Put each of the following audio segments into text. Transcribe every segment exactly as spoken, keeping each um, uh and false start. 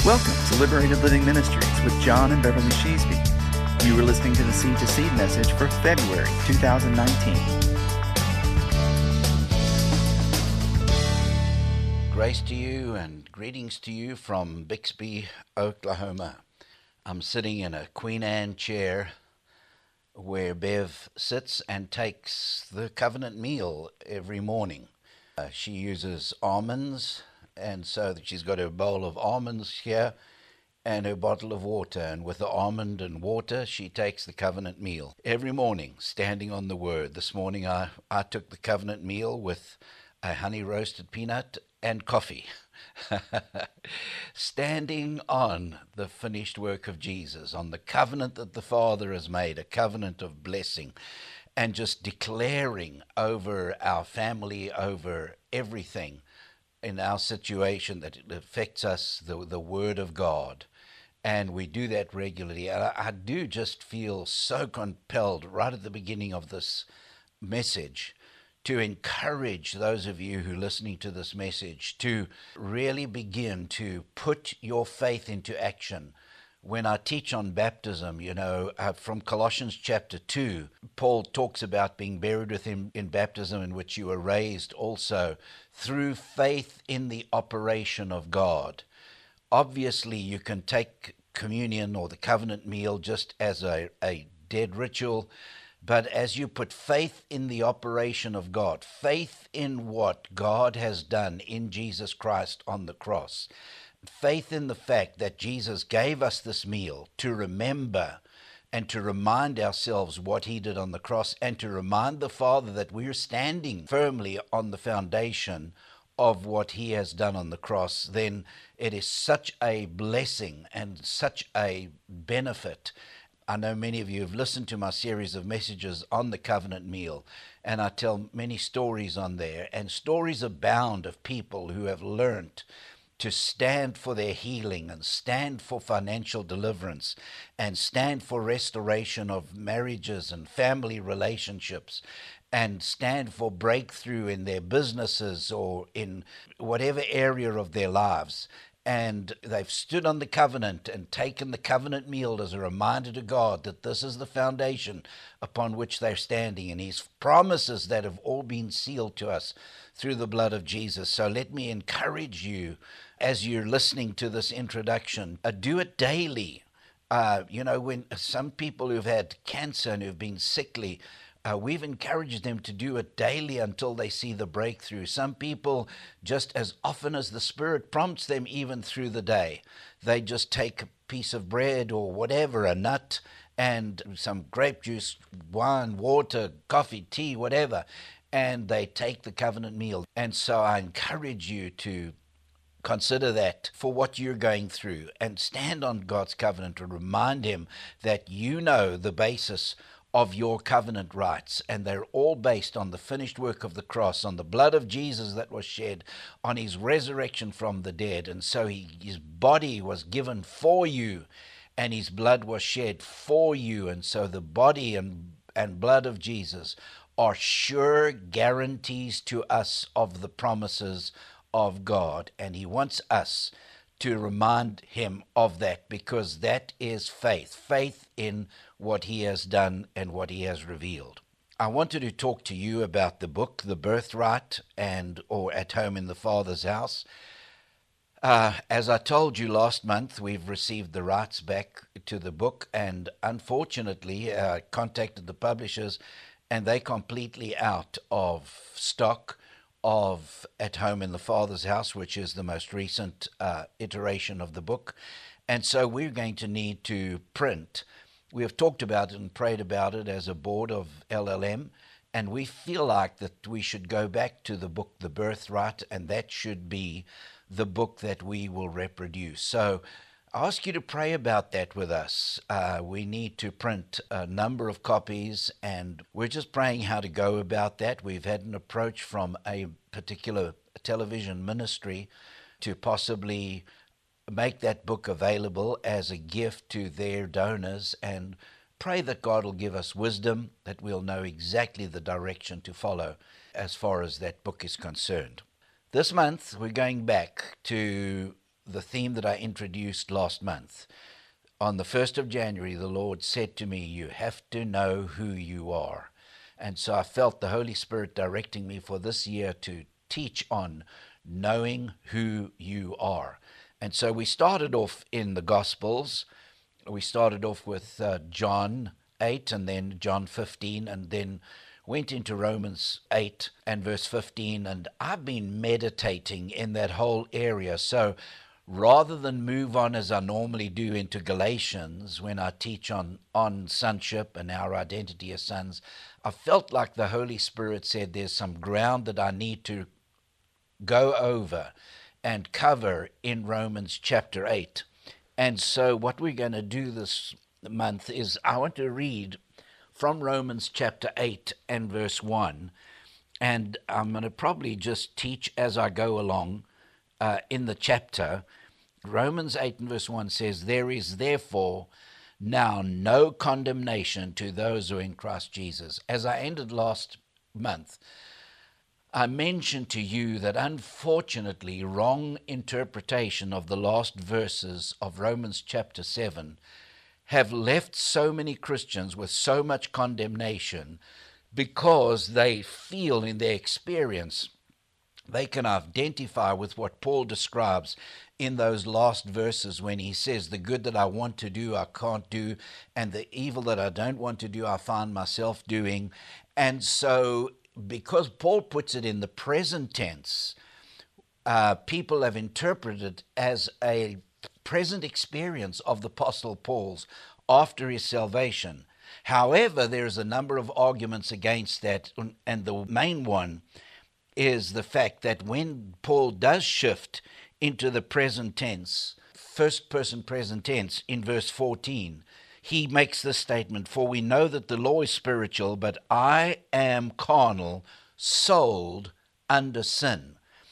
Welcome to Liberated Living Ministries with John and Beverly Sheesby. You are listening to the Seed to Seed message for February two thousand nineteen. Grace to you and greetings to you from Bixby, Oklahoma. I'm sitting in a Queen Anne chair where Bev sits and takes the covenant meal every morning. Uh, she uses almonds, and so that she's got her bowl of almonds here and her bottle of water, and with the almond and water she takes the covenant meal every morning, standing on the word. This morning I, I took the covenant meal with a honey roasted peanut and coffee, standing on the finished work of Jesus, on the covenant that the Father has made, a covenant of blessing, and just declaring over our family, over everything in our situation that it affects us, the, the Word of God. And we do that regularly. And I, I do just feel so compelled right at the beginning of this message to encourage those of you who are listening to this message to really begin to put your faith into action. When I teach on baptism, you know, uh, from Colossians chapter two, Paul talks about being buried with him in baptism, in which you were raised also through faith in the operation of God. Obviously, you can take communion or the covenant meal just as a, a dead ritual, but as you put faith in the operation of God, faith in what God has done in Jesus Christ on the cross, faith in the fact that Jesus gave us this meal to remember and to remind ourselves what he did on the cross, and to remind the Father that we are standing firmly on the foundation of what he has done on the cross, then it is such a blessing and such a benefit. I know many of you have listened to my series of messages on the covenant meal, and I tell many stories on there, and stories abound of people who have learned to stand for their healing and stand for financial deliverance and stand for restoration of marriages and family relationships and stand for breakthrough in their businesses or in whatever area of their lives. And they've stood on the covenant and taken the covenant meal as a reminder to God that this is the foundation upon which they're standing, and his promises that have all been sealed to us through the blood of Jesus. So let me encourage you as you're listening to this introduction, uh, do it daily. Uh, you know, when some people who've had cancer and who've been sickly, Uh, we've encouraged them to do it daily until they see the breakthrough. Some people, just as often as the Spirit prompts them, even through the day, they just take a piece of bread or whatever, a nut, and some grape juice, wine, water, coffee, tea, whatever, and they take the covenant meal. And so I encourage you to consider that for what you're going through, and stand on God's covenant and remind him that you know the basis of your covenant rights, and they're all based on the finished work of the cross, on the blood of Jesus that was shed, on his resurrection from the dead. And so he, his body was given for you, and his blood was shed for you. And so the body and, and blood of Jesus are sure guarantees to us of the promises of God, and he wants us to remind him of that, because that is faith, faith in what he has done and what he has revealed. I wanted to talk to you about the book, The Birthright, and or At Home in the Father's House. Uh, as I told you last month, we've received the rights back to the book, and unfortunately I uh, contacted the publishers, and they're completely out of stock of At Home in the Father's House, which is the most recent uh, iteration of the book. And so we're going to need to print. We have talked about it and prayed about it as a board of L L M, and we feel like that we should go back to the book, The Birthright, and that should be the book that we will reproduce. So I ask you to pray about that with us. Uh, we need to print a number of copies, and we're just praying how to go about that. We've had an approach from a particular television ministry to possibly make that book available as a gift to their donors, and pray that God will give us wisdom, that we'll know exactly the direction to follow as far as that book is concerned. This month, we're going back to the theme that I introduced last month. On the first of January, the Lord said to me, you have to know who you are. And so I felt the Holy Spirit directing me for this year to teach on knowing who you are. And so we started off in the Gospels. We started off with uh, John eight and then John fifteen, and then went into Romans eight and verse fifteen. And I've been meditating in that whole area. So rather than move on as I normally do into Galatians when I teach on, on sonship and our identity as sons, I felt like the Holy Spirit said there's some ground that I need to go over and cover in Romans chapter eight. And so what we're going to do this month is I want to read from Romans chapter eight and verse one. And I'm going to probably just teach as I go along uh, in the chapter. Romans eight and verse one says, there is therefore now no condemnation to those who are in Christ Jesus. As I ended last month, I mentioned to you that unfortunately wrong interpretation of the last verses of Romans chapter seven have left so many Christians with so much condemnation because they feel in their experience they can identify with what Paul describes in those last verses when he says, the good that I want to do, I can't do, and the evil that I don't want to do, I find myself doing. And so because Paul puts it in the present tense, uh, people have interpreted it as a present experience of the Apostle Paul's after his salvation. However, there's a number of arguments against that, and the main one is the fact that when Paul does shift into the present tense, first person present tense in verse fourteen, he makes this statement, for we know that the law is spiritual, but I am carnal, sold under sin.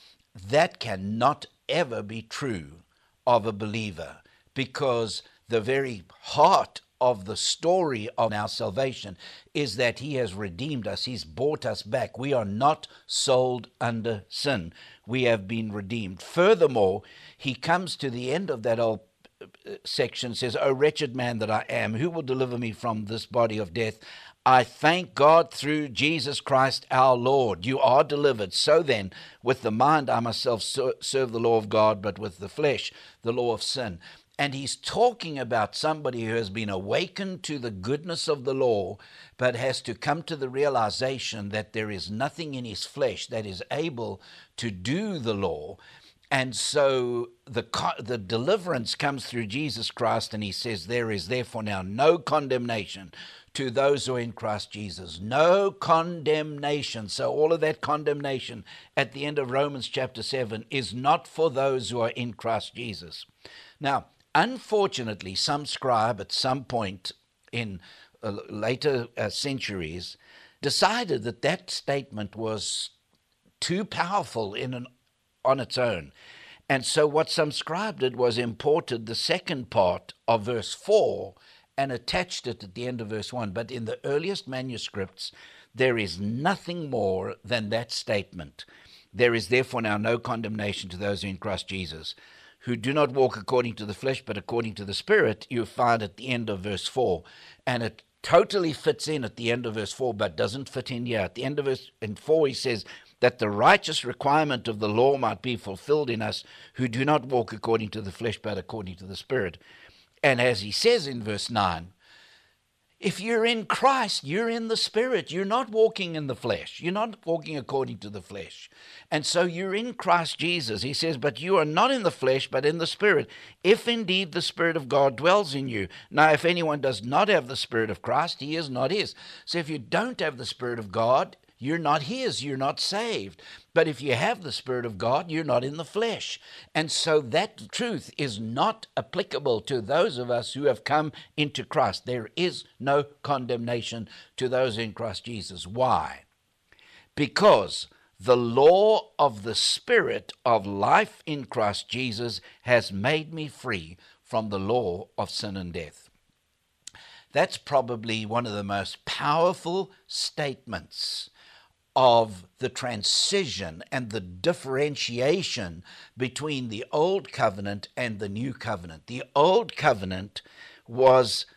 That cannot ever be true of a believer, because the very heart of the story of our salvation is that he has redeemed us. He's bought us back. We are not sold under sin. We have been redeemed. Furthermore, he comes to the end of that old section, says, O wretched man that I am, who will deliver me from this body of death? I thank God through Jesus Christ our Lord. You are delivered. So then, with the mind I myself serve the law of God, but with the flesh the law of sin. And he's talking about somebody who has been awakened to the goodness of the law, but has to come to the realization that there is nothing in his flesh that is able to do the law. And so the the deliverance comes through Jesus Christ, and he says, there is therefore now no condemnation to those who are in Christ Jesus. No condemnation. So all of that condemnation at the end of Romans chapter seven is not for those who are in Christ Jesus. Now, unfortunately, some scribe at some point in uh, later uh, centuries decided that that statement was too powerful in an, on its own. And so what some scribe did was imported the second part of verse four and attached it at the end of verse one. But in the earliest manuscripts, there is nothing more than that statement. There is therefore now no condemnation to those who are in Christ Jesus, who do not walk according to the flesh, but according to the Spirit, you find at the end of verse four. And it totally fits in at the end of verse four, but doesn't fit in here. At the end of verse in four, he says that the righteous requirement of the law might be fulfilled in us who do not walk according to the flesh, but according to the Spirit. And as he says in verse nine, if you're in Christ, you're in the Spirit. You're not walking in the flesh. You're not walking according to the flesh. And so you're in Christ Jesus. He says, but you are not in the flesh, but in the Spirit, if indeed the Spirit of God dwells in you. Now, if anyone does not have the Spirit of Christ, he is not his. So if you don't have the Spirit of God, you're not his, you're not saved. But if you have the Spirit of God, you're not in the flesh. And so that truth is not applicable to those of us who have come into Christ. There is no condemnation to those in Christ Jesus. Why? Because the law of the Spirit of life in Christ Jesus has made me free from the law of sin and death. That's probably one of the most powerful statements of the transition and the differentiation between the old covenant and the new covenant. The old covenant was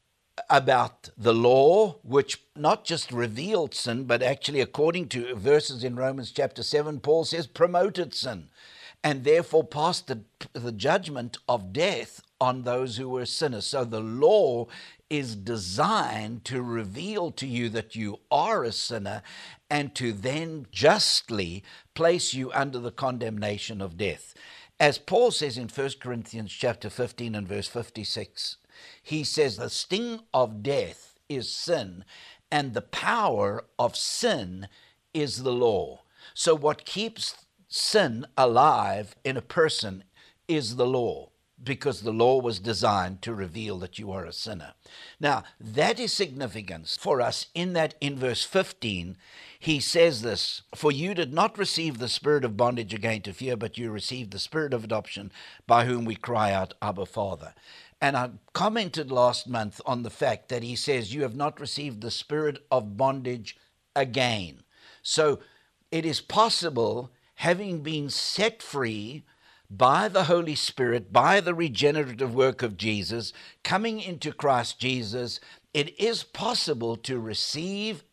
about the law, which not just revealed sin, but actually, according to verses in Romans chapter seven, Paul says promoted sin, and therefore passed the, the judgment of death on those who were sinners. So the law is designed to reveal to you that you are a sinner and to then justly place you under the condemnation of death. As Paul says in First Corinthians chapter fifteen and verse fifty-six, he says the sting of death is sin, and the power of sin is the law. So what keeps sin alive in a person is the law, because the law was designed to reveal that you are a sinner. Now, that is significant for us in that in verse fifteen, he says this, "For you did not receive the spirit of bondage again to fear, but you received the spirit of adoption, by whom we cry out, Abba, Father." And I commented last month on the fact that he says, you have not received the spirit of bondage again. So it is possible, having been set free by the Holy Spirit, by the regenerative work of Jesus, coming into Christ Jesus, it is possible to receive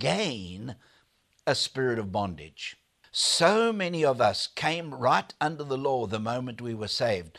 again a spirit of bondage. So many of us came right under the law the moment we were saved,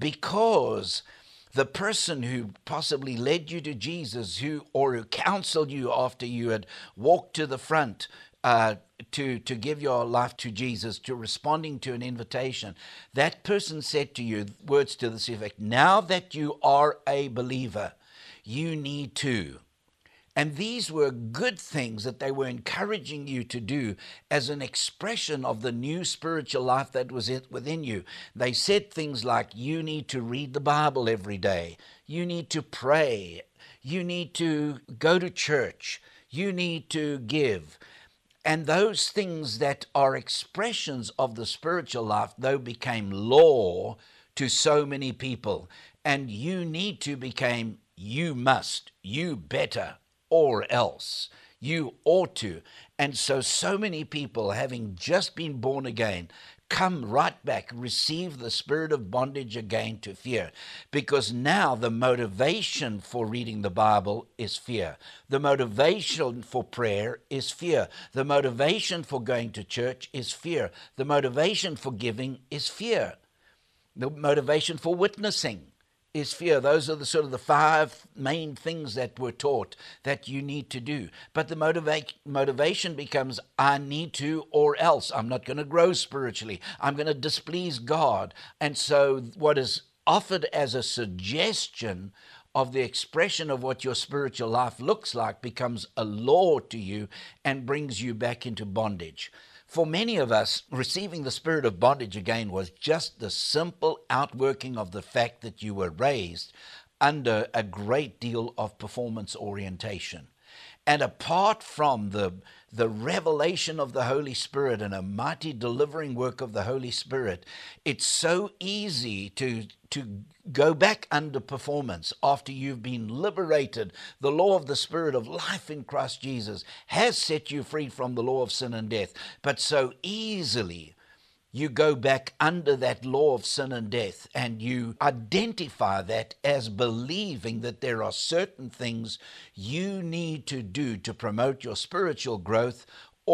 because the person who possibly led you to Jesus, who or who counseled you after you had walked to the front, Uh, to, to give your life to Jesus, to responding to an invitation, that person said to you words to this effect, now that you are a believer, you need to. And these were good things that they were encouraging you to do as an expression of the new spiritual life that was within you. They said things like, you need to read the Bible every day. You need to pray. You need to go to church. You need to give. And those things that are expressions of the spiritual life, though, became law to so many people. And you need to became, you must, you better, or else. You ought to. And so, so many people, having just been born again, come right back, receive the spirit of bondage again to fear. Because now the motivation for reading the Bible is fear. The motivation for prayer is fear. The motivation for going to church is fear. The motivation for giving is fear. The motivation for witnessing is fear. Those are the sort of the five main things that were taught that you need to do. But the motiva- motivation becomes, I need to, or else. I'm not going to grow spiritually. I'm going to displease God. And so what is offered as a suggestion of the expression of what your spiritual life looks like becomes a law to you and brings you back into bondage. For many of us, receiving the spirit of bondage again was just the simple outworking of the fact that you were raised under a great deal of performance orientation. And apart from the, the revelation of the Holy Spirit and a mighty delivering work of the Holy Spirit, it's so easy to, to go back under performance after you've been liberated. The law of the Spirit of life in Christ Jesus has set you free from the law of sin and death. But so easily you go back under that law of sin and death, and you identify that as believing that there are certain things you need to do to promote your spiritual growth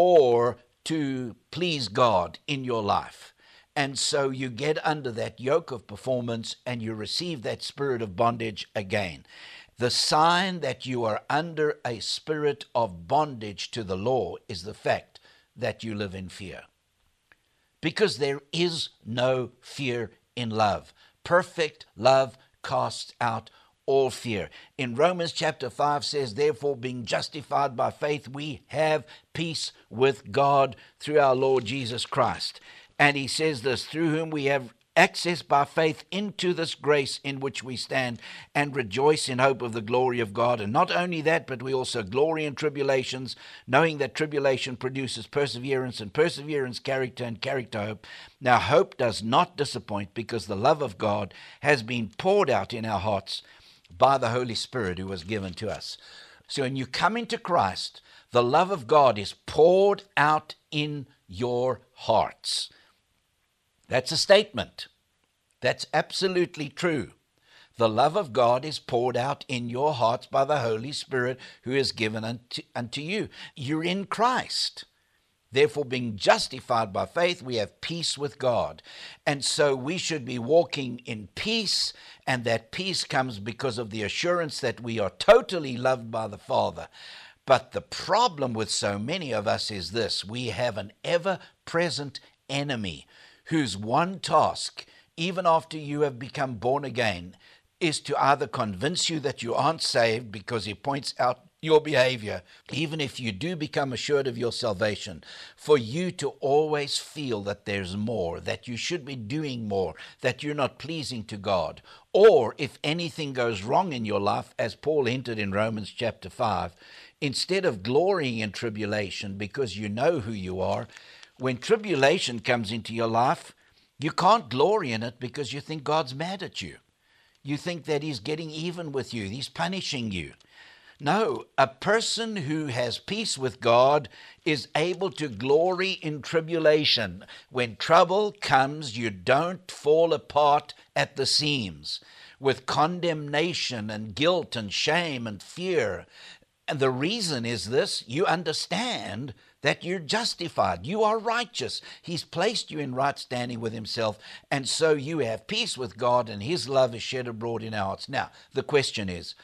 or to please God in your life. And so you get under that yoke of performance and you receive that spirit of bondage again. The sign that you are under a spirit of bondage to the law is the fact that you live in fear. Because there is no fear in love. Perfect love casts out all fear. In Romans chapter five says, therefore, being justified by faith, we have peace with God through our Lord Jesus Christ. And he says this, through whom we have access by faith into this grace in which we stand and rejoice in hope of the glory of God. And not only that, but we also glory in tribulations, knowing that tribulation produces perseverance, and perseverance character, and character hope. Now hope does not disappoint, because the love of God has been poured out in our hearts by the Holy Spirit who was given to us. So when you come into Christ, The love of God is poured out in your hearts. That's a statement. That's absolutely true. The love of God is poured out in your hearts by the Holy Spirit who is given unto, unto you. You're in Christ. Therefore, being justified by faith, we have peace with God. And so we should be walking in peace, and that peace comes because of the assurance that we are totally loved by the Father. But the problem with so many of us is this: we have an ever-present enemy whose one task, even after you have become born again, is to either convince you that you aren't saved because he points out your behavior, even if you do become assured of your salvation, for you to always feel that there's more, that you should be doing more, that you're not pleasing to God. Or if anything goes wrong in your life, as Paul hinted in Romans chapter five, instead of glorying in tribulation because you know who you are, when tribulation comes into your life, you can't glory in it because you think God's mad at you. You think that he's getting even with you, he's punishing you. No, a person who has peace with God is able to glory in tribulation. When trouble comes, you don't fall apart at the seams with condemnation and guilt and shame and fear. And the reason is this: you understand that you're justified. You are righteous. He's placed you in right standing with himself, and so you have peace with God, and his love is shed abroad in our hearts. Now, the question is,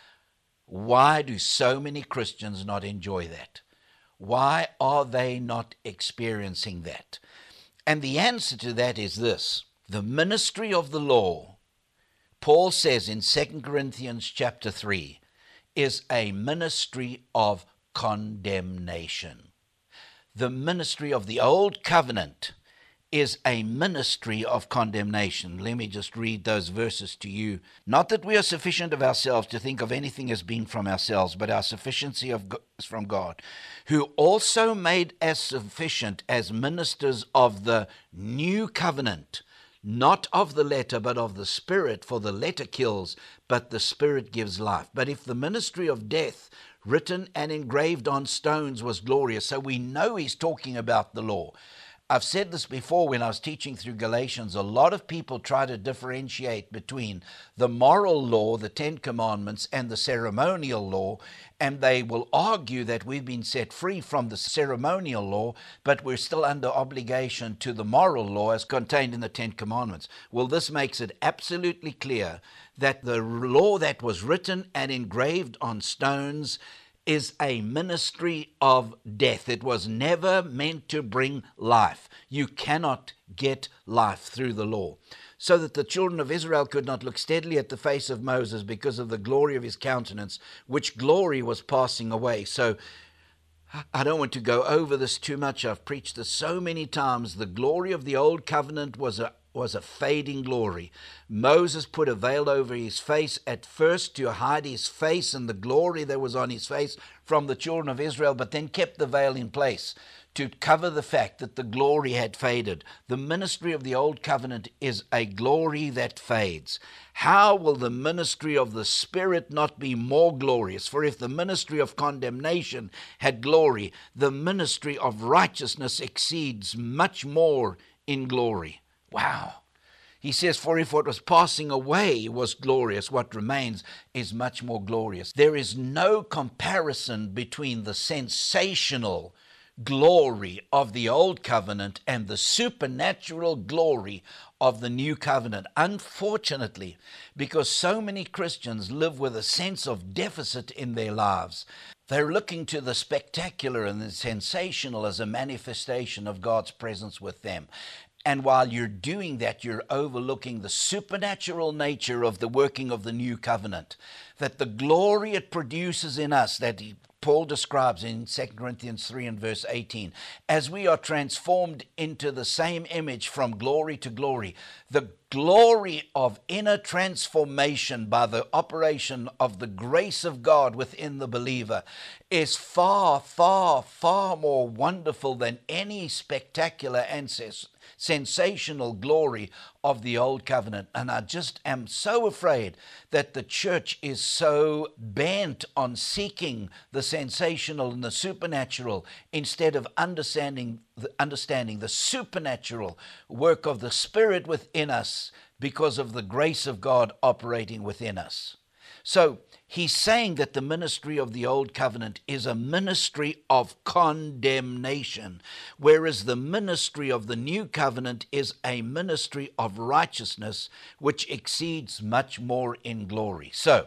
why do so many Christians not enjoy that? Why are they not experiencing that? And the answer to that is this: the ministry of the law, Paul says in Second Corinthians chapter three, is a ministry of condemnation. The ministry of the old covenant is a ministry of condemnation. Let me just read those verses to you. Not that we are sufficient of ourselves to think of anything as being from ourselves, but our sufficiency of is from God, who also made us sufficient as ministers of the new covenant, not of the letter, but of the Spirit, for the letter kills, but the Spirit gives life. But if the ministry of death, written and engraved on stones, was glorious, so we know he's talking about the law. I've said this before when I was teaching through Galatians. A lot of people try to differentiate between the moral law, the Ten Commandments, and the ceremonial law, and they will argue that we've been set free from the ceremonial law, but we're still under obligation to the moral law as contained in the Ten Commandments. Well, this makes it absolutely clear that the law that was written and engraved on stones is a ministry of death. It was never meant to bring life. You cannot get life through the law. So that the children of Israel could not look steadily at the face of Moses because of the glory of his countenance, which glory was passing away. So I don't want to go over this too much. I've preached this so many times. The glory of the old covenant was a was a fading glory. Moses put a veil over his face at first to hide his face and the glory that was on his face from the children of Israel, but then kept the veil in place to cover the fact that the glory had faded. The ministry of the old covenant is a glory that fades. How will the ministry of the Spirit not be more glorious? For if the ministry of condemnation had glory, the ministry of righteousness exceeds much more in glory. Wow. He says, for if what was passing away was glorious, what remains is much more glorious. There is no comparison between the sensational glory of the old covenant and the supernatural glory of the new covenant. Unfortunately, because so many Christians live with a sense of deficit in their lives, they're looking to the spectacular and the sensational as a manifestation of God's presence with them. And while you're doing that, you're overlooking the supernatural nature of the working of the new covenant, that the glory it produces in us, that Paul describes in Second Corinthians three and verse eighteen, as we are transformed into the same image from glory to glory, the glory of inner transformation by the operation of the grace of God within the believer is far, far, far more wonderful than any spectacular ancestor. sensational glory of the old covenant. And I just am so afraid that the church is so bent on seeking the sensational and the supernatural instead of understanding the, understanding the supernatural work of the Spirit within us because of the grace of God operating within us. So he's saying that the ministry of the old covenant is a ministry of condemnation, whereas the ministry of the new covenant is a ministry of righteousness, which exceeds much more in glory. So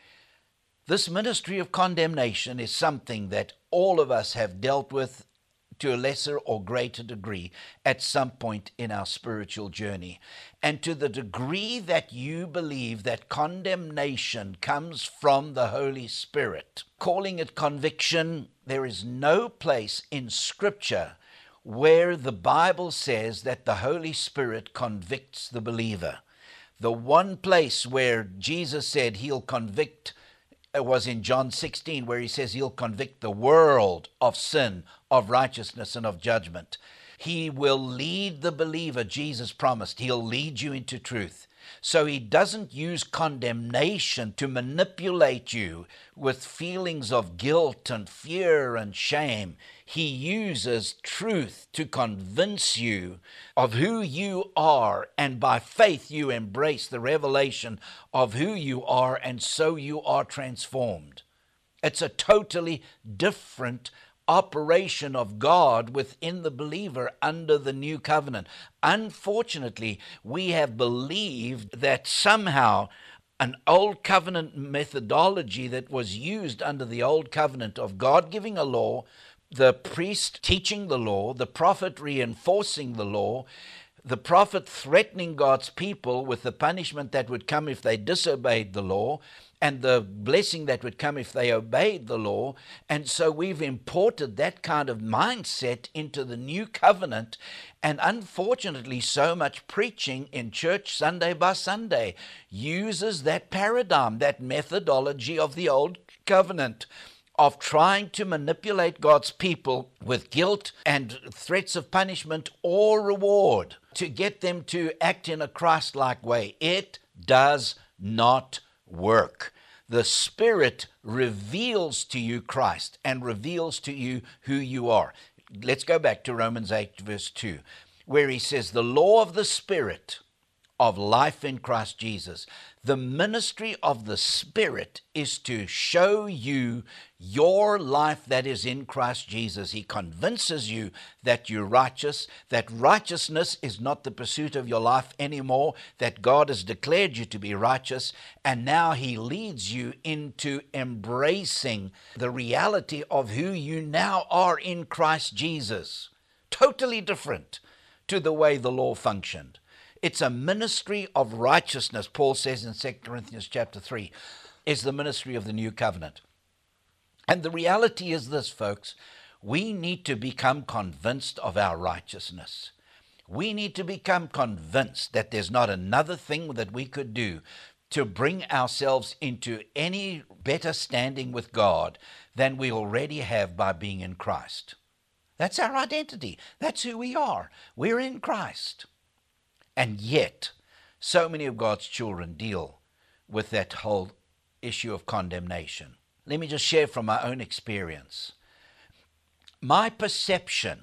this ministry of condemnation is something that all of us have dealt with to a lesser or greater degree at some point in our spiritual journey. And to the degree that you believe that condemnation comes from the Holy Spirit, calling it conviction, there is no place in Scripture where the Bible says that the Holy Spirit convicts the believer. The one place where Jesus said he'll convict was in John sixteen, where he says he'll convict the world of sin, of righteousness, and of judgment. He will lead the believer, Jesus promised. He'll lead you into truth. So he doesn't use condemnation to manipulate you with feelings of guilt and fear and shame. He uses truth to convince you of who you are, and by faith you embrace the revelation of who you are, and so you are transformed. It's a totally different operation of God within the believer under the new covenant. Unfortunately, we have believed that somehow an old covenant methodology that was used under the old covenant of God giving a law, the priest teaching the law, the prophet reinforcing the law, the prophet threatening God's people with the punishment that would come if they disobeyed the law, and the blessing that would come if they obeyed the law. And so we've imported that kind of mindset into the new covenant. And unfortunately, so much preaching in church Sunday by Sunday uses that paradigm, that methodology of the old covenant, of trying to manipulate God's people with guilt and threats of punishment or reward to get them to act in a Christ-like way. It does not work. The Spirit reveals to you Christ and reveals to you who you are. Let's go back to Romans eight, verse two, where he says, the law of the Spirit of life in Christ Jesus. The ministry of the Spirit is to show you your life that is in Christ Jesus. He convinces you that you're righteous, that righteousness is not the pursuit of your life anymore, that God has declared you to be righteous, and now he leads you into embracing the reality of who you now are in Christ Jesus. Totally different to the way the law functioned. It's a ministry of righteousness, Paul says in Second Corinthians chapter three, is the ministry of the new covenant. And the reality is this, folks, we need to become convinced of our righteousness. We need to become convinced that there's not another thing that we could do to bring ourselves into any better standing with God than we already have by being in Christ. That's our identity. That's who we are. We're in Christ. And yet, so many of God's children deal with that whole issue of condemnation. Let me just share from my own experience. My perception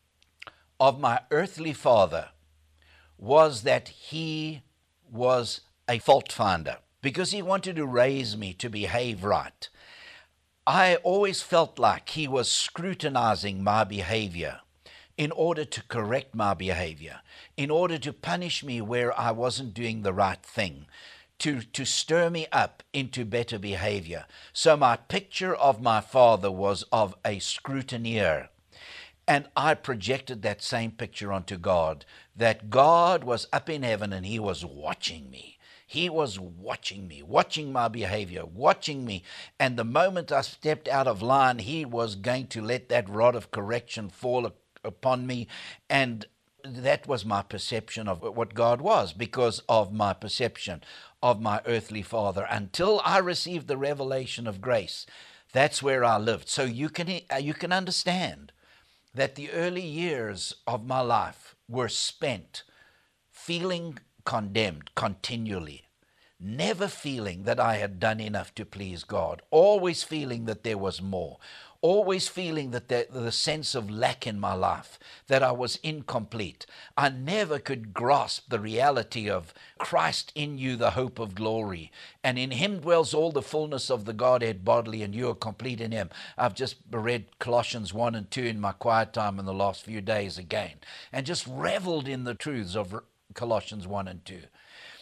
of my earthly father was that he was a fault finder because he wanted to raise me to behave right. I always felt like he was scrutinizing my behavior in order to correct my behavior, in order to punish me where I wasn't doing the right thing, to, to stir me up into better behavior. So my picture of my father was of a scrutineer. And I projected that same picture onto God, that God was up in heaven and he was watching me. He was watching me, watching my behavior, watching me. And the moment I stepped out of line, he was going to let that rod of correction fall upon me. And that was my perception of what God was, because of my perception of my earthly father. Until I received the revelation of grace, that's where I lived. So you can you can understand that the early years of my life were spent feeling condemned continually, never feeling that I had done enough to please God, always feeling that there was more, always feeling that there, the sense of lack in my life, that I was incomplete. I never could grasp the reality of Christ in you, the hope of glory, and in him dwells all the fullness of the Godhead bodily, and you are complete in him. I've just read Colossians one and two in my quiet time in the last few days again, and just reveled in the truths of Colossians one and two.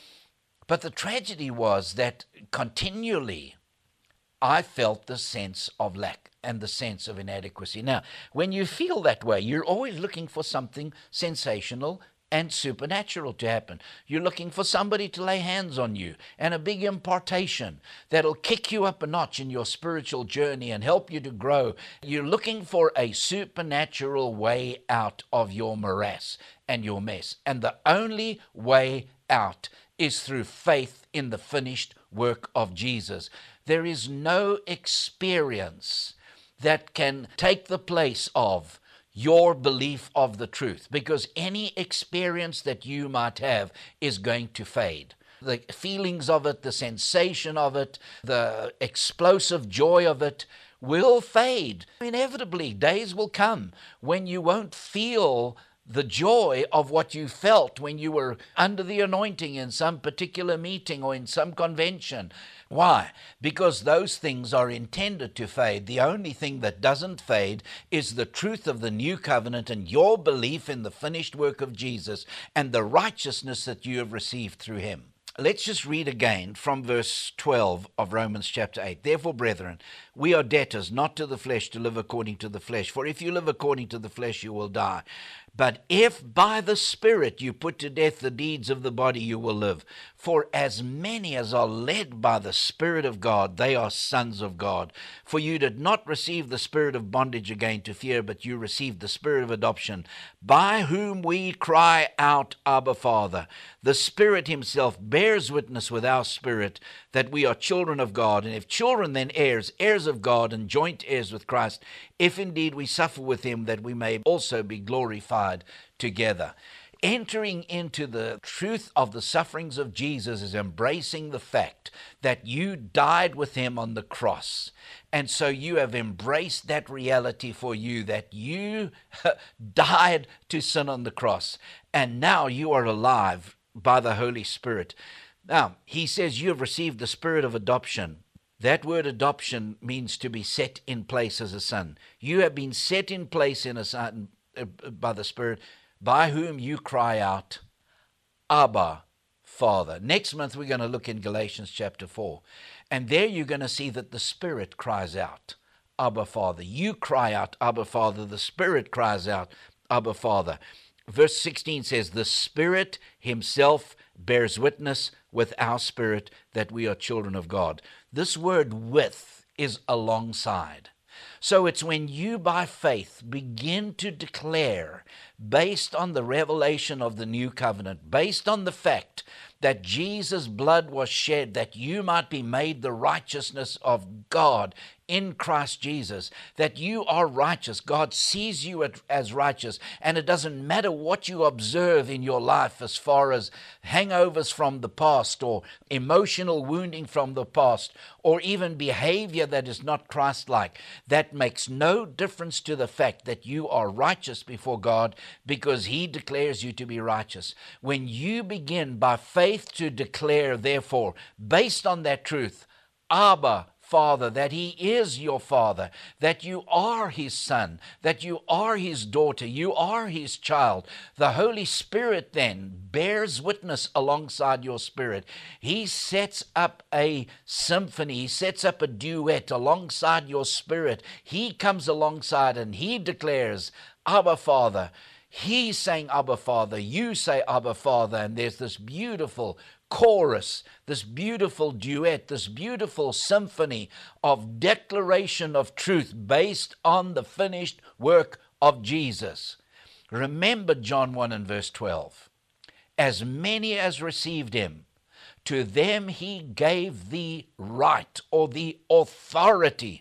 But the tragedy was that continually I felt the sense of lack and the sense of inadequacy. Now, when you feel that way, you're always looking for something sensational and supernatural to happen. You're looking for somebody to lay hands on you and a big impartation that'll kick you up a notch in your spiritual journey and help you to grow. You're looking for a supernatural way out of your morass and your mess. And the only way out is through faith in the finished work of Jesus. There is no experience that can take the place of your belief of the truth, because any experience that you might have is going to fade. The feelings of it, the sensation of it, the explosive joy of it will fade. Inevitably, days will come when you won't feel the joy of what you felt when you were under the anointing in some particular meeting or in some convention. Why? Because those things are intended to fade. The only thing that doesn't fade is the truth of the new covenant and your belief in the finished work of Jesus and the righteousness that you have received through him. Let's just read again from verse twelve of Romans chapter eight. Therefore, brethren, we are debtors, not to the flesh, to live according to the flesh. For if you live according to the flesh, you will die. But if by the Spirit you put to death the deeds of the body, you will live. For as many as are led by the Spirit of God, they are sons of God. For you did not receive the spirit of bondage again to fear, but you received the Spirit of adoption, by whom we cry out, Abba, Father. The Spirit himself bears witness with our spirit that we are children of God. And if children, then heirs, heirs of God, and joint heirs with Christ, if indeed we suffer with him, that we may also be glorified together. Entering into the truth of the sufferings of Jesus is embracing the fact that you died with him on the cross. And so you have embraced that reality for you, that you died to sin on the cross. And now you are alive by the Holy Spirit. Now, he says you have received the spirit of adoption. That word adoption means to be set in place as a son. You have been set in place in a son uh, by the Spirit, by whom you cry out, Abba, Father. Next month we're going to look in Galatians chapter four. And there you're going to see that the Spirit cries out, Abba, Father. You cry out, Abba, Father. The Spirit cries out, Abba, Father. Verse sixteen says, the Spirit himself bears witness with our spirit that we are children of God. This word with is alongside. So it's when you by faith begin to declare, based on the revelation of the new covenant, based on the fact that Jesus' blood was shed that you might be made the righteousness of God in Christ Jesus, that you are righteous. God sees you as righteous, and it doesn't matter what you observe in your life as far as hangovers from the past or emotional wounding from the past or even behavior that is not Christ-like. That makes no difference to the fact that you are righteous before God because he declares you to be righteous. When you begin by faith to declare, therefore, based on that truth, Abba, Father, that he is your Father, that you are his son, that you are his daughter, you are his child. The Holy Spirit then bears witness alongside your spirit. He sets up a symphony, he sets up a duet alongside your spirit. He comes alongside and he declares, Abba, Father. He's saying, Abba, Father. You say, Abba, Father. And there's this beautiful chorus, this beautiful duet, this beautiful symphony of declaration of truth based on the finished work of Jesus. Remember John one and verse twelve. As many as received him, to them he gave the right or the authority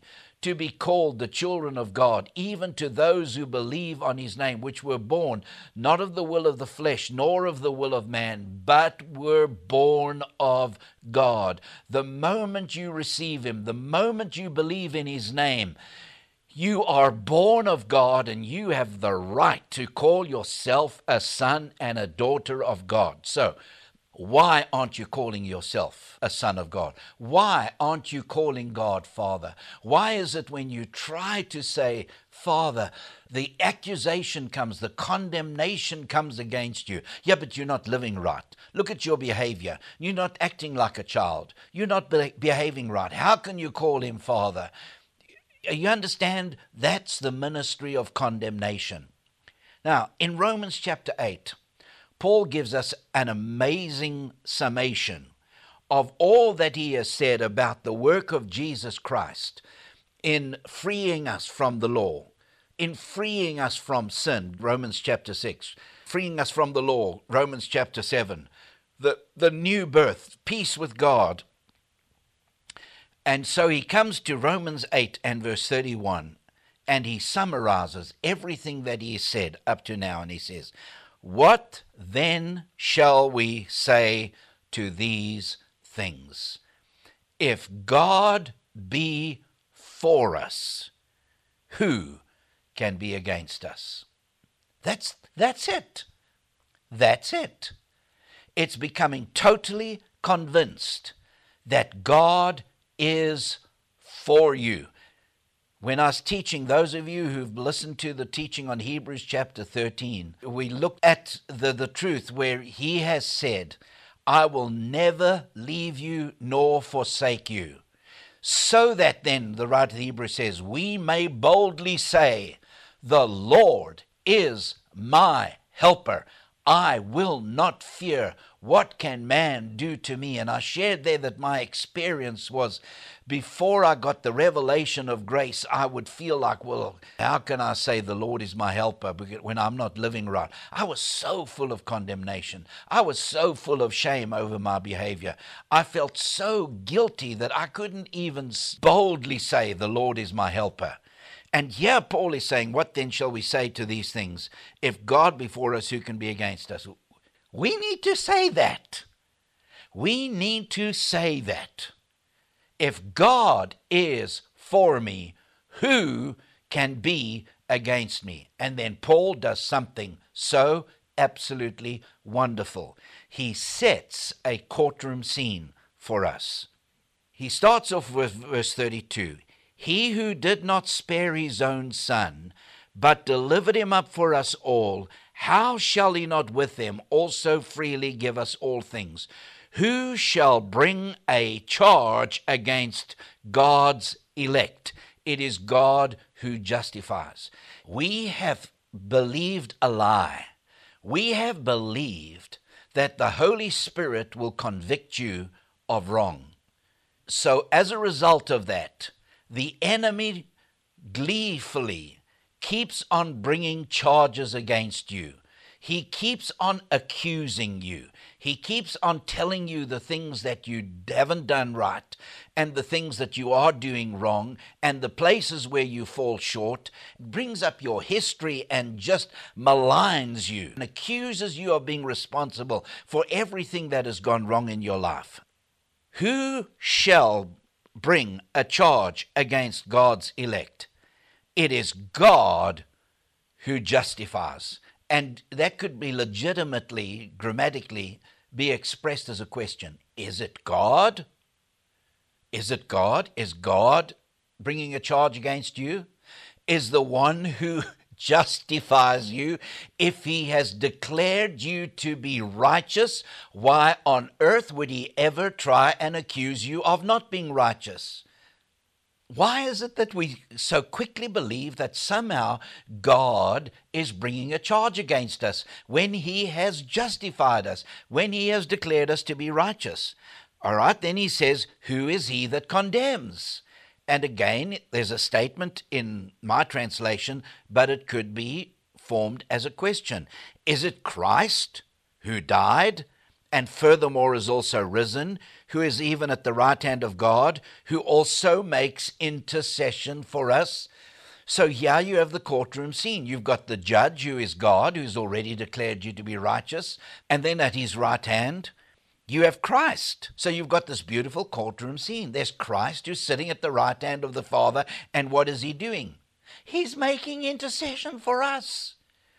to be called the children of God, even to those who believe on his name, which were born not of the will of the flesh, nor of the will of man, but were born of God. The moment you receive him, the moment you believe in his name, you are born of God, and you have the right to call yourself a son and a daughter of God. So, why aren't you calling yourself a son of God? Why aren't you calling God Father? Why is it when you try to say Father, the accusation comes, the condemnation comes against you? Yeah, but you're not living right. Look at your behavior. You're not acting like a child. You're not be- behaving right. How can you call him Father? You understand? That's the ministry of condemnation. Now, in Romans chapter eight, Paul gives us an amazing summation of all that he has said about the work of Jesus Christ in freeing us from the law, in freeing us from sin, Romans chapter six, freeing us from the law, Romans chapter seven, the, the new birth, peace with God. And so he comes to Romans eight and verse thirty-one, and he summarizes everything that he has said up to now, and he says, what then shall we say to these things? If God be for us, who can be against us? That's, that's it. That's it. It's becoming totally convinced that God is for you. When I was teaching, those of you who've listened to the teaching on Hebrews chapter thirteen, we looked at the, the truth where he has said, I will never leave you nor forsake you. So that then, the writer of Hebrews says, we may boldly say, the Lord is my helper. I will not fear. What can man do to me? And I shared there that my experience was, before I got the revelation of grace, I would feel like, well, how can I say the Lord is my helper when I'm not living right? I was so full of condemnation. I was so full of shame over my behavior. I felt so guilty that I couldn't even boldly say the Lord is my helper. And here Paul is saying, what then shall we say to these things? If God be for us, who can be against us? We need to say that. We need to say that. If God is for me, who can be against me? And then Paul does something so absolutely wonderful. He sets a courtroom scene for us. He starts off with verse thirty-two. He who did not spare his own son, but delivered him up for us all, how shall he not with him also freely give us all things? Who shall bring a charge against God's elect? It is God who justifies. We have believed a lie. We have believed that the Holy Spirit will convict you of wrong. So as a result of that, the enemy gleefully keeps on bringing charges against you. He keeps on accusing you. He keeps on telling you the things that you haven't done right and the things that you are doing wrong and the places where you fall short. Brings up your history and just maligns you and accuses you of being responsible for everything that has gone wrong in your life. Who shall bring a charge against God's elect? It is God who justifies. And that could be legitimately, grammatically, be expressed as a question. Is it God? Is it God? Is God bringing a charge against you? Is the one who justifies you, if he has declared you to be righteous, why on earth would he ever try and accuse you of not being righteous? Why is it that we so quickly believe that somehow God is bringing a charge against us when he has justified us, when he has declared us to be righteous? All right, then he says, who is he that condemns? And again, there's a statement in my translation, but it could be formed as a question. Is it Christ who died and furthermore is also risen, who is even at the right hand of God, who also makes intercession for us. So here you have the courtroom scene. You've got the judge, who is God, who's already declared you to be righteous, and then at his right hand, you have Christ. So you've got this beautiful courtroom scene. There's Christ who's sitting at the right hand of the Father, and what is he doing? He's making intercession for us.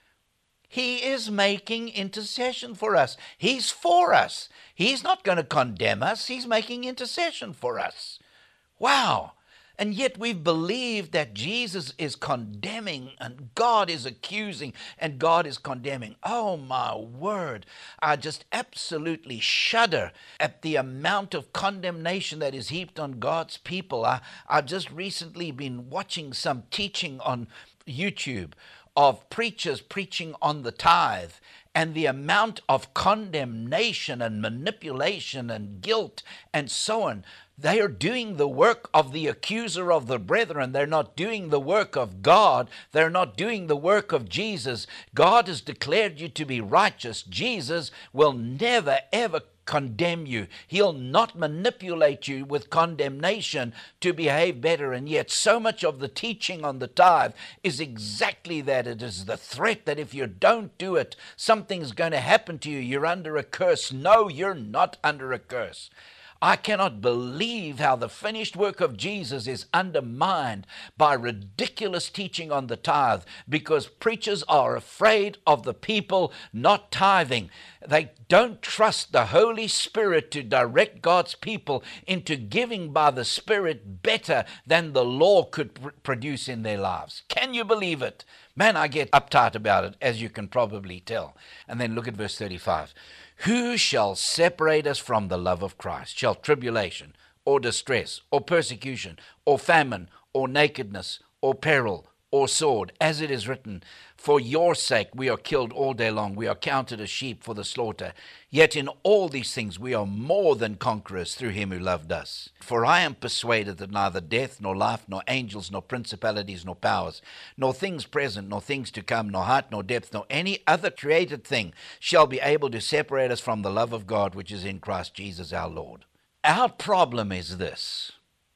He is making intercession for us. He's for us. He's not going to condemn us. He's making intercession for us. Wow. And yet we've believed that Jesus is condemning and God is accusing and God is condemning. Oh my word. I just absolutely shudder at the amount of condemnation that is heaped on God's people. I, I've just recently been watching some teaching on YouTube of preachers preaching on the tithe, and the amount of condemnation and manipulation and guilt and so on. They are doing the work of the accuser of the brethren. They're not doing the work of God. They're not doing the work of Jesus. God has declared you to be righteous. Jesus will never, ever condemn you. He'll not manipulate you with condemnation to behave better. And yet so much of the teaching on the tithe is exactly that. It is the threat that if you don't do it, something's going to happen to you. You're under a curse. No, you're not under a curse. I cannot believe how the finished work of Jesus is undermined by ridiculous teaching on the tithe, because preachers are afraid of the people not tithing. They don't trust the Holy Spirit to direct God's people into giving by the Spirit better than the law could pr- produce in their lives. Can you believe it? Man, I get uptight about it, as you can probably tell. And then look at verse thirty-five. Who shall separate us from the love of Christ? Shall tribulation, or distress, or persecution, or famine, or nakedness, or peril, or sword? As it is written, for your sake we are killed all day long. We are counted as sheep for the slaughter. Yet in all these things we are more than conquerors through him who loved us. For I am persuaded that neither death, nor life, nor angels, nor principalities, nor powers, nor things present, nor things to come, nor height, nor depth, nor any other created thing shall be able to separate us from the love of God which is in Christ Jesus our Lord. Our problem is this: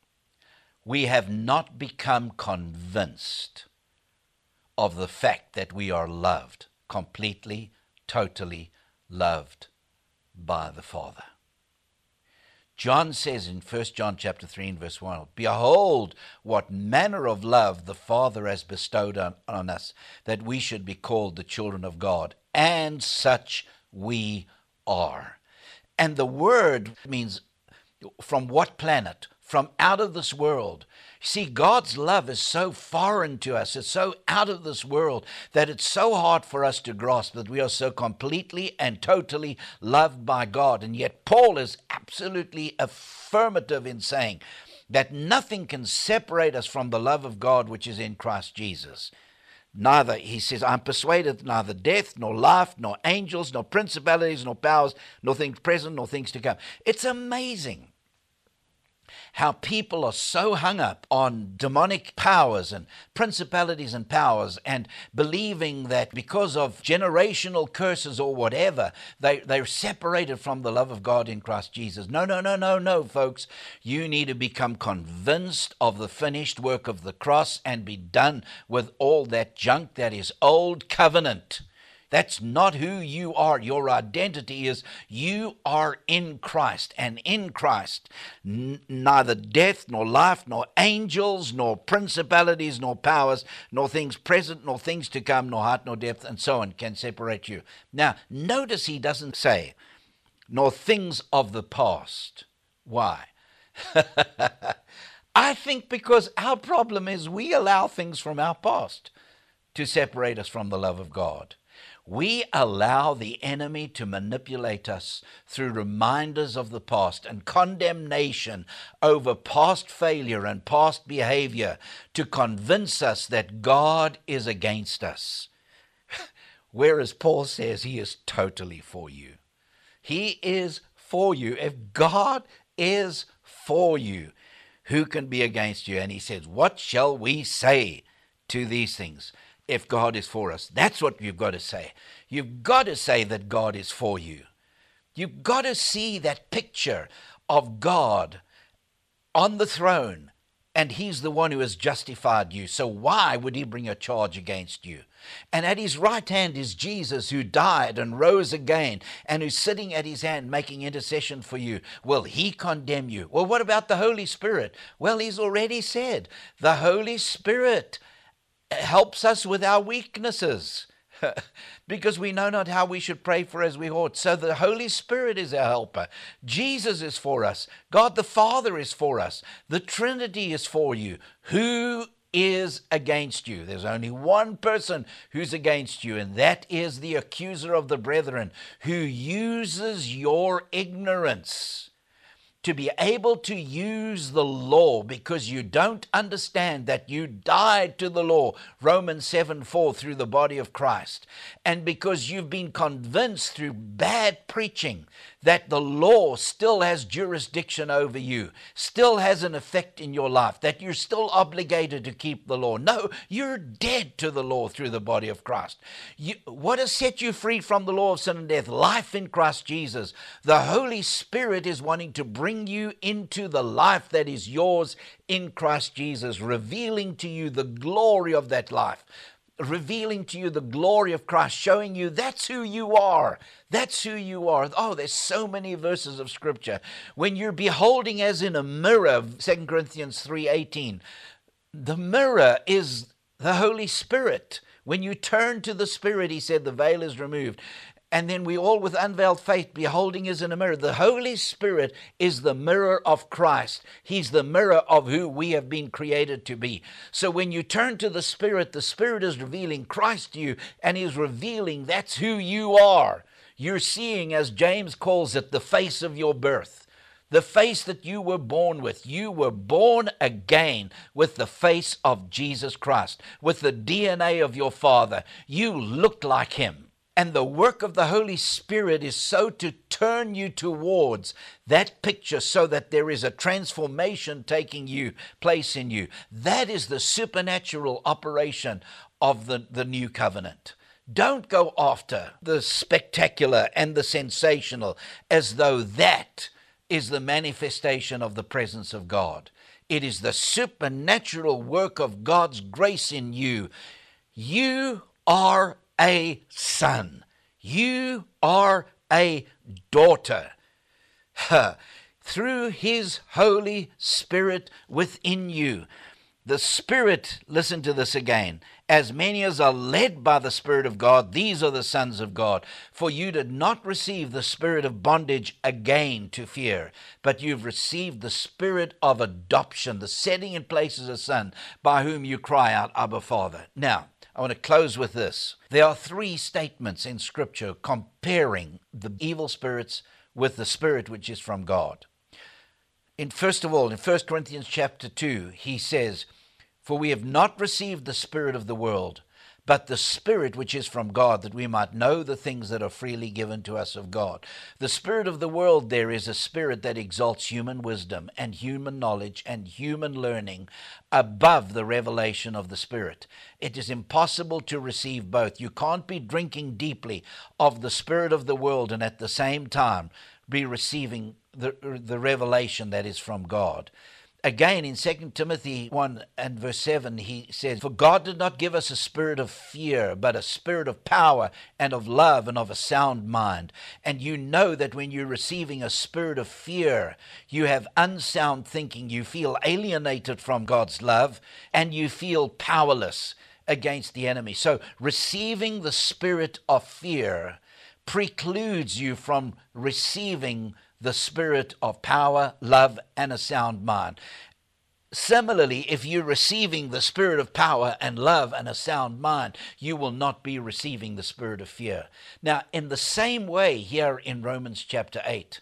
we have not become convinced of the fact that we are loved, completely, totally loved by the Father. John says in First John chapter three and verse one, behold, what manner of love the Father has bestowed on, on us, that we should be called the children of God, and such we are. And the word means from what planet? From out of this world. See, God's love is so foreign to us, it's so out of this world, that it's so hard for us to grasp that we are so completely and totally loved by God. And yet Paul is absolutely affirmative in saying that nothing can separate us from the love of God which is in Christ Jesus. Neither, he says, I'm persuaded neither death, nor life, nor angels, nor principalities, nor powers, nor things present, nor things to come. It's amazing how people are so hung up on demonic powers and principalities and powers, and believing that because of generational curses or whatever, they, they're separated from the love of God in Christ Jesus. No, no, no, no, no, folks. You need to become convinced of the finished work of the cross and be done with all that junk that is old covenant. That's not who you are. Your identity is you are in Christ, and in Christ n- neither death, nor life, nor angels, nor principalities, nor powers, nor things present, nor things to come, nor height, nor depth, and so on can separate you. Now, notice he doesn't say, nor things of the past. Why? I think because our problem is we allow things from our past to separate us from the love of God. We allow the enemy to manipulate us through reminders of the past and condemnation over past failure and past behavior to convince us that God is against us. Whereas Paul says he is totally for you. He is for you. If God is for you, who can be against you? And he says, what shall we say to these things? If God is for us, that's what you've got to say. You've got to say that God is for you. You've got to see that picture of God on the throne, and he's the one who has justified you. So why would he bring a charge against you? And at his right hand is Jesus, who died and rose again, and who's sitting at his hand making intercession for you. Will he condemn you? Well, what about the Holy Spirit? Well, he's already said the Holy Spirit helps us with our weaknesses. Because we know not how we should pray for as we ought. So the Holy Spirit is our helper. Jesus is for us. God the Father is for us. The Trinity is for you. Who is against you? There's only one person who's against you, and that is the accuser of the brethren, who uses your ignorance to be able to use the law because you don't understand that you died to the law, Romans seven four, through the body of Christ. And because you've been convinced through bad preaching that the law still has jurisdiction over you, still has an effect in your life, that you're still obligated to keep the law. No, you're dead to the law through the body of Christ. You, what has set you free from the law of sin and death? Life in Christ Jesus. The Holy Spirit is wanting to bring you into the life that is yours in Christ Jesus, revealing to you the glory of that life, revealing to you the glory of Christ, showing you that's who you are. That's who you are. Oh, there's so many verses of Scripture. When you're beholding as in a mirror, Second Corinthians three eighteen, the mirror is the Holy Spirit. When you turn to the Spirit, he said, the veil is removed. And then we all with unveiled face beholding as in a mirror. The Holy Spirit is the mirror of Christ. He's the mirror of who we have been created to be. So when you turn to the Spirit, the Spirit is revealing Christ to you, and he's revealing that's who you are. You're seeing, as James calls it, the face of your birth. The face that you were born with. You were born again with the face of Jesus Christ, with the D N A of your Father. You look like him. And the work of the Holy Spirit is so to turn you towards that picture so that there is a transformation taking you place in you. That is the supernatural operation of the, the new covenant. Don't go after the spectacular and the sensational as though that is the manifestation of the presence of God. It is the supernatural work of God's grace in you. You are a son. You are a daughter. Through his Holy Spirit within you. The Spirit, listen to this again, as many as are led by the Spirit of God, these are the sons of God. For you did not receive the spirit of bondage again to fear, but you've received the spirit of adoption, the setting in place as a son, by whom you cry out, Abba, Father. Now, I want to close with this. There are three statements in Scripture comparing the evil spirits with the spirit which is from God. In first of all, in First Corinthians chapter two, he says, for we have not received the spirit of the world, but the Spirit which is from God, that we might know the things that are freely given to us of God. The spirit of the world there is a spirit that exalts human wisdom and human knowledge and human learning above the revelation of the Spirit. It is impossible to receive both. You can't be drinking deeply of the spirit of the world and at the same time be receiving the, the revelation that is from God. Again, in Second Timothy one and verse seven, he says, for God did not give us a spirit of fear, but a spirit of power and of love and of a sound mind. And you know that when you're receiving a spirit of fear, you have unsound thinking, you feel alienated from God's love, and you feel powerless against the enemy. So receiving the spirit of fear precludes you from receiving the spirit of power, love, and a sound mind. Similarly, if you're receiving the spirit of power and love and a sound mind, you will not be receiving the spirit of fear. Now, in the same way here in Romans chapter eight,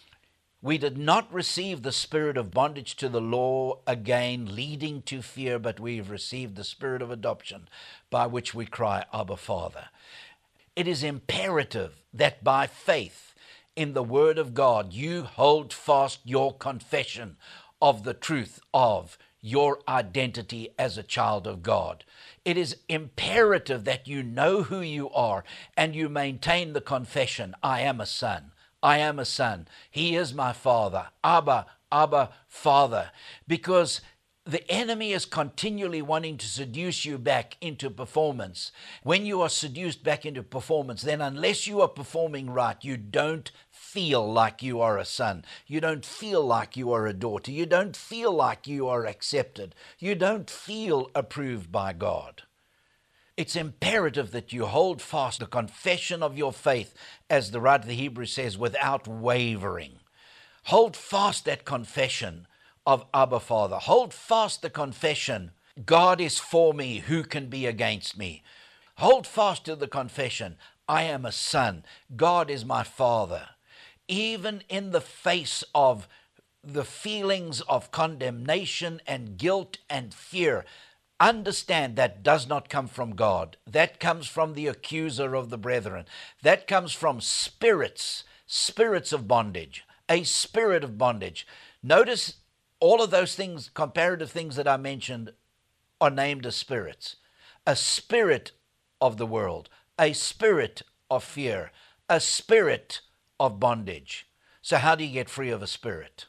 we did not receive the spirit of bondage to the law again, leading to fear, but we've received the spirit of adoption, by which we cry, Abba, Father. It is imperative that by faith in the Word of God, you hold fast your confession of the truth of your identity as a child of God. It is imperative that you know who you are and you maintain the confession, I am a son, I am a son. He is my father. Abba, Abba, Father. Because the enemy is continually wanting to seduce you back into performance. When you are seduced back into performance, then unless you are performing right, you don't feel like you are a son. You don't feel like you are a daughter. You don't feel like you are accepted. You don't feel approved by God. It's imperative that you hold fast the confession of your faith, as the writer of the Hebrews says, without wavering. Hold fast that confession of Abba, Father. Hold fast the confession, God is for me, who can be against me? Hold fast to the confession, I am a son, God is my Father. Even in the face of the feelings of condemnation and guilt and fear, understand that does not come from God. That comes from the accuser of the brethren. That comes from spirits, spirits of bondage, a spirit of bondage. Notice all of those things, comparative things that I mentioned, are named as spirits. A spirit of the world, a spirit of fear, a spirit of bondage. So how do you get free of a spirit?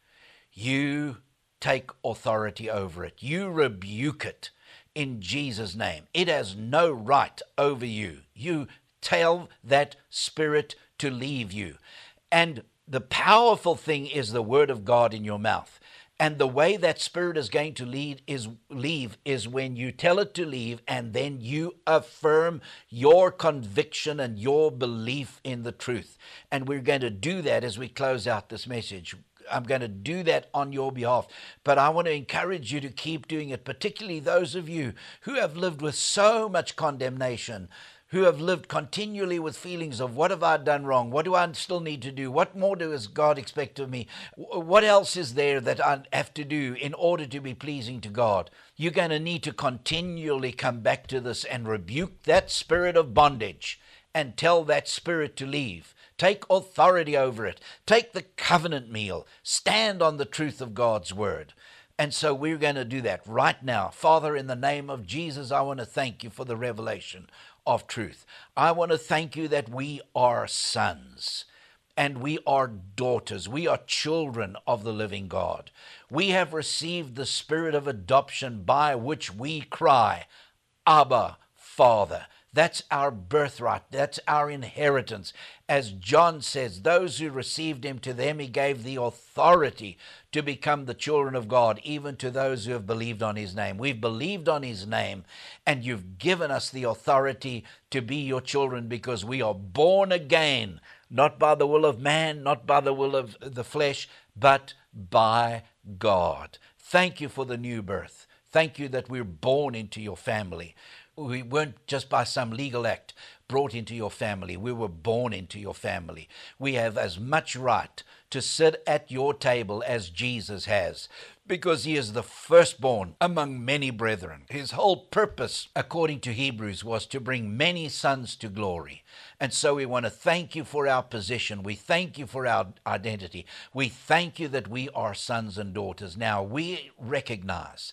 You take authority over it. You rebuke it in Jesus' name. It has no right over you. You tell that spirit to leave you. And the powerful thing is the word of God in your mouth. And the way that spirit is going to lead is leave is when you tell it to leave, and then you affirm your conviction and your belief in the truth. And we're going to do that as we close out this message. I'm going to do that on your behalf. But I want to encourage you to keep doing it, particularly those of you who have lived with so much condemnation, who have lived continually with feelings of, what have I done wrong? What do I still need to do? What more does God expect of me? What else is there that I have to do in order to be pleasing to God? You're going to need to continually come back to this and rebuke that spirit of bondage and tell that spirit to leave. Take authority over it. Take the covenant meal. Stand on the truth of God's word. And so we're going to do that right now. Father, in the name of Jesus, I want to thank you for the revelation of truth. I want to thank you that we are sons and we are daughters. We are children of the living God. We have received the spirit of adoption by which we cry, Abba, Father. That's our birthright. That's our inheritance. As John says, those who received him, to them he gave the authority to become the children of God, even to those who have believed on his name. We've believed on his name, and you've given us the authority to be your children because we are born again, not by the will of man, not by the will of the flesh, but by God. Thank you for the new birth. Thank you that we're born into your family. We weren't just by some legal act brought into your family. We were born into your family. We have as much right to sit at your table as Jesus has, because he is the firstborn among many brethren. His whole purpose, according to Hebrews, was to bring many sons to glory. And so we want to thank you for our position. We thank you for our identity. We thank you that we are sons and daughters. Now we recognize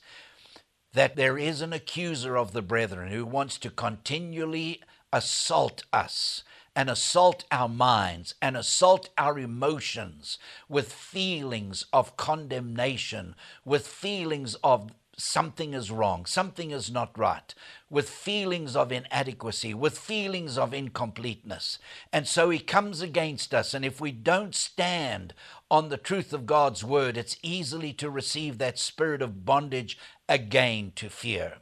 that there is an accuser of the brethren who wants to continually assault us and assault our minds and assault our emotions with feelings of condemnation, with feelings of something is wrong, something is not right, with feelings of inadequacy, with feelings of incompleteness. And so he comes against us, and if we don't stand on the truth of God's word, it's easily to receive that spirit of bondage again to fear.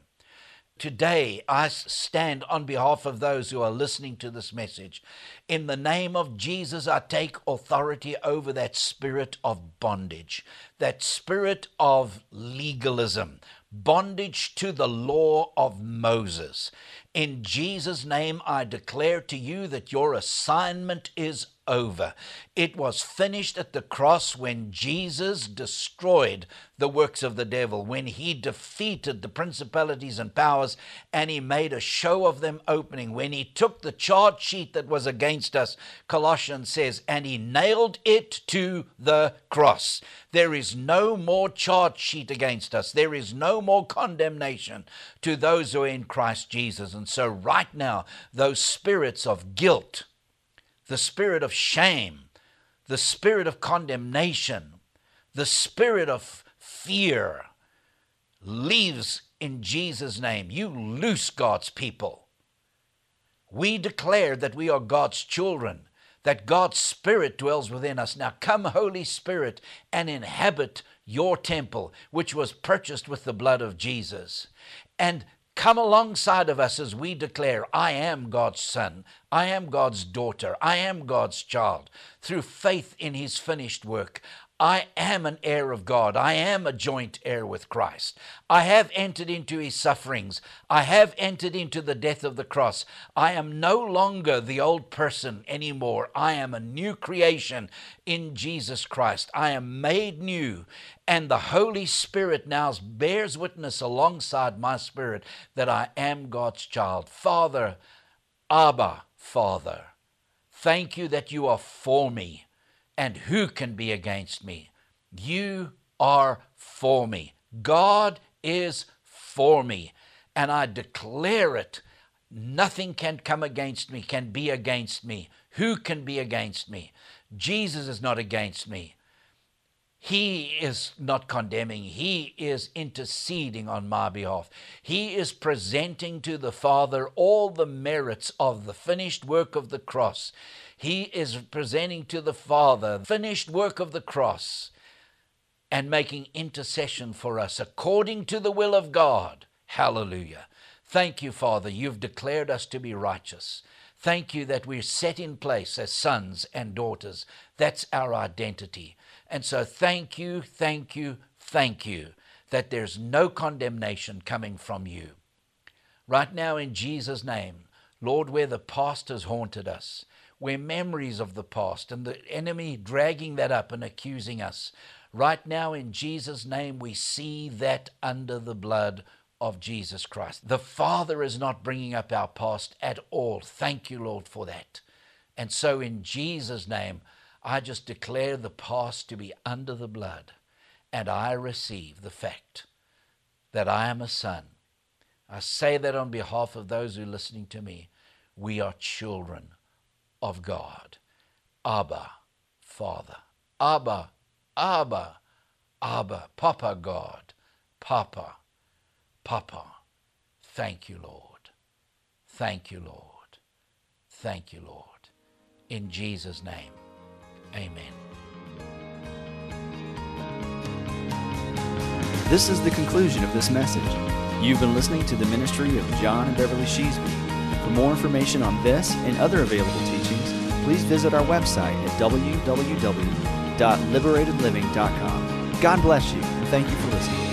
Today, I stand on behalf of those who are listening to this message. In the name of Jesus, I take authority over that spirit of bondage, that spirit of legalism, bondage to the law of Moses. In Jesus' name, I declare to you that your assignment is over. It was finished at the cross when Jesus destroyed the works of the devil, when he defeated the principalities and powers, and he made a show of them opening, when he took the charge sheet that was against us, Colossians says, and he nailed it to the cross. There is no more charge sheet against us. There is no more condemnation to those who are in Christ Jesus. And so right now, those spirits of guilt, the spirit of shame, the spirit of condemnation, the spirit of fear leaves in Jesus' name. You loose God's people. We declare that we are God's children, that God's Spirit dwells within us. Now come, Holy Spirit, and inhabit your temple, which was purchased with the blood of Jesus. And come alongside of us as we declare, I am God's son, I am God's daughter, I am God's child, through faith in his finished work. I am an heir of God. I am a joint heir with Christ. I have entered into his sufferings. I have entered into the death of the cross. I am no longer the old person anymore. I am a new creation in Jesus Christ. I am made new, and the Holy Spirit now bears witness alongside my spirit that I am God's child. Father, Abba, Father, thank you that you are for me. And who can be against me? You are for me. God is for me. And I declare it. Nothing can come against me, can be against me. Who can be against me? Jesus is not against me. He is not condemning. He is interceding on my behalf. He is presenting to the Father all the merits of the finished work of the cross. He is presenting to the Father the finished work of the cross and making intercession for us according to the will of God. Hallelujah. Thank you, Father. You've declared us to be righteous. Thank you that we're set in place as sons and daughters. That's our identity. And so thank you, thank you, thank you that there's no condemnation coming from you. Right now in Jesus' name, Lord, where the past has haunted us, where memories of the past and the enemy dragging that up and accusing us, right now in Jesus' name we see that under the blood of Jesus Christ. The Father is not bringing up our past at all. Thank you, Lord, for that. And so in Jesus' name, I just declare the past to be under the blood, and I receive the fact that I am a son. I say that on behalf of those who are listening to me. We are children of God. Abba, Father. Abba, Abba, Abba, Papa God. Papa, Papa. Thank you, Lord. Thank you, Lord. Thank you, Lord. In Jesus' name. Amen. This is the conclusion of this message. You've been listening to the ministry of John and Beverly Sheasby. For more information on this and other available teachings, please visit our website at w w w dot liberated living dot com. God bless you, and thank you for listening.